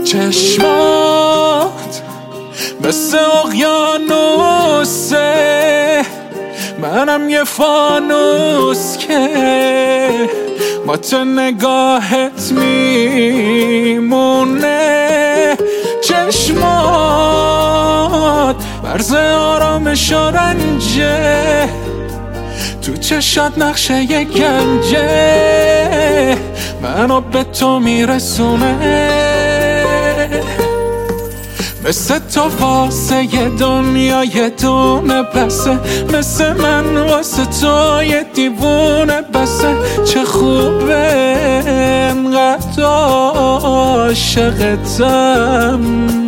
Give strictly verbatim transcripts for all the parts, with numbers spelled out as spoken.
چشمات مثل اقیانوسه، منم یه فانوس که با تو نگاهت میمونه. چشمات مرز آرامش و رنجه، تو چشات نقشه یه گنجه، منو به تو میرسونه. مثل تو واسه یه دنیا یه دونه بسه، مثل من واسه تو یه دیوونه بسه. چه خوبه انقدر عاشقتم،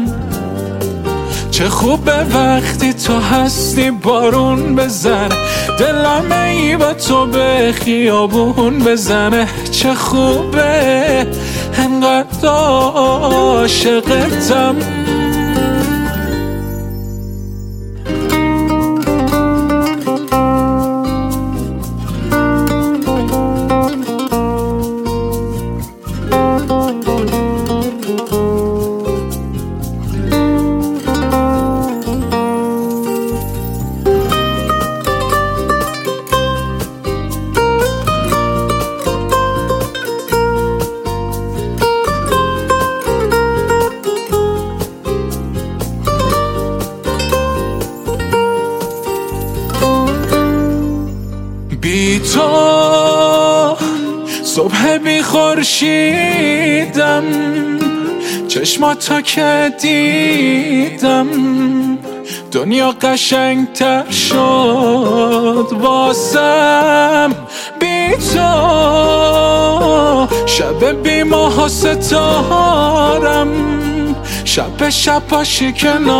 چه خوبه وقتی تو هستی بارون بزنه، دلم ای با تو به خیابون بزنه. چه خوبه انقدر عاشقتم. بی تو صبح بی خورشیدم، چشماتو که دیدم دنیا قشنگتر شد واسم. بی تو شب بی ماه و ستارم، شب شب باشی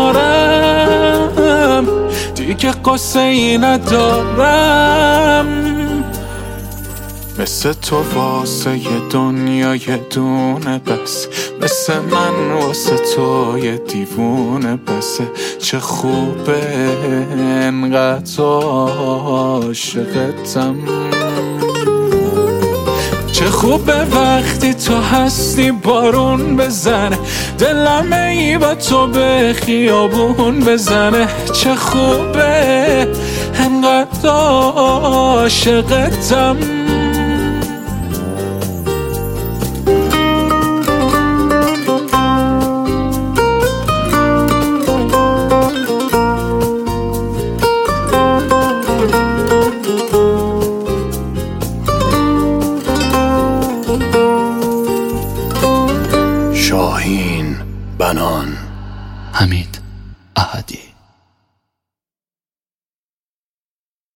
کنارم، دیگه قصه ای ندارم. مثل تو واسه یه دنیا یه دونه بس، مثل من واسه تو یه دیوونه بسه. چه خوبه انقدر عاشقتم، چه خوبه وقتی تو هستی بارون بزنه، دلم ای با تو به خیابون بزنه. چه خوبه انقدر عاشقتم. شاهین بنان. حمید احدی.